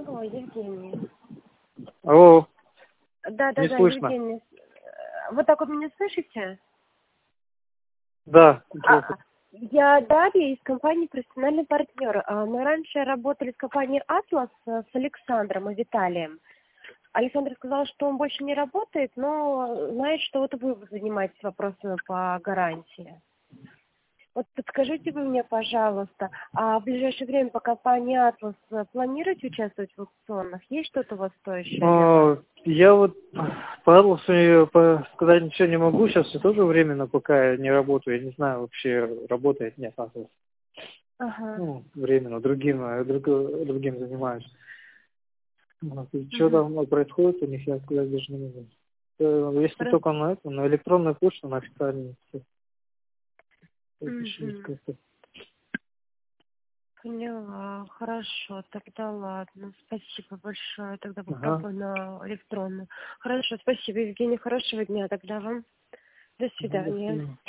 Ой, Евгений. Алло, Да, не слышно. Евгений. Вот так вот меня слышите? Да, плохо. Я Дарья из компании «Профессиональный партнер». Мы раньше работали с компанией «Атлас» с Александром и Виталием. Александр сказал, что он больше не работает, но знает, что вот вы занимаетесь вопросами по гарантии. Вот подскажите вы мне, пожалуйста, а в ближайшее время по компании «Атлас» планируете участвовать в аукционах? Есть что-то у вас стоящее для вас? Я вот по адресу сказать ничего не могу. Сейчас я тоже временно пока не работаю. Я не знаю, вообще работает, нет, адрес. Ага. Ну, временно, другим занимаюсь. Вот, и что Угу. там происходит у них, я сказать даже не могу. Если только на это, на электронную почту, на официальную. Угу. Поняла. Хорошо, тогда ладно. Спасибо большое. Тогда Ага. попробую на электронную. Хорошо, спасибо, Евгений. Хорошего дня тогда вам. До До свидания. свидания.